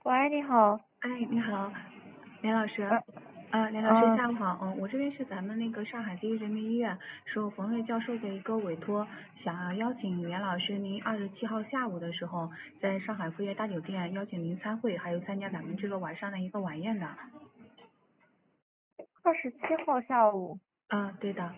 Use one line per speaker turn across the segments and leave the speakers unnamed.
喂，你好。
哎，你好，连老师。
呃
连老师
呃，
下午好。我这边是咱们那个上海第一人民医院，受冯瑞教授的一个委托，想要邀请连老师您27号下午的时候，在上海富悦大酒店邀请您参会，还有参加咱们这个晚上的一个晚宴的。
27号下午。
对的。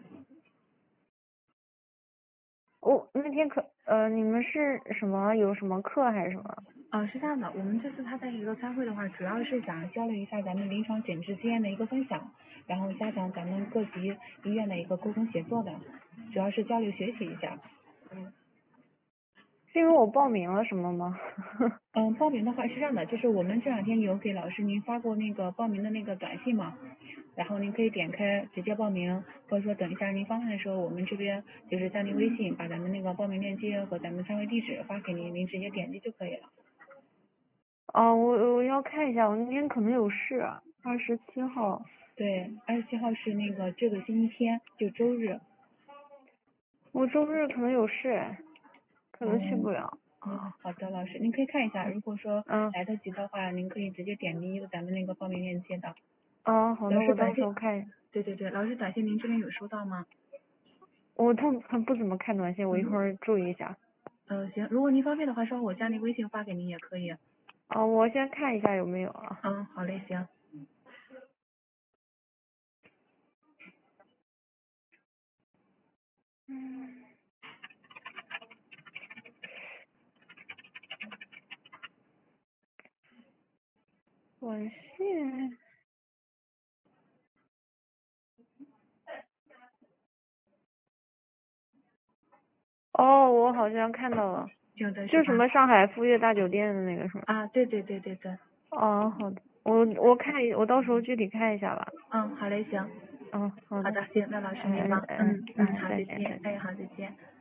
那天你们是什么？有什么课还是什么？
是这样的，我们这次他在一个参会的话，主要是想交流一下咱们临床诊治经验的一个分享，然后加强咱们各级医院的一个沟通协作的，主要是交流学习一下。
是因为我报名了什么吗？
报名的话是这样的，就是我们这2天有给老师您发过那个报名的那个短信嘛，然后您可以点开直接报名，或者说等一下您方便的时候，我们这边就是加您微信，把咱们那个报名链接和咱们参会地址发给您，您直接点击就可以了。
我要看一下，我那天可能有事，27号。
对，27号是那个这个星期天，就周日。
我周日可能有事，可能去不了。
好的，老师，您可以看一下，如果说
嗯。
来得及的话，您可以直接点击咱们那个报名链接的。
好的，
老师
我到
短信，
时候看一下。
对对对，老师短信您这边有收到吗？
他不怎么看短信，我一会儿注意一下。
行，如果您方便的话，稍后我加您微信发给您也可以。
我先看一下有没有啊。
好嘞，行。
短信。我好像看到了。就什么上海富悦大酒店的那个是吗？
对对对对对。
好的，我到时候具体看一下吧。
好嘞，行。
好的。
好的，行，那老师您忙。
再
好，再
见。
见。好，再见。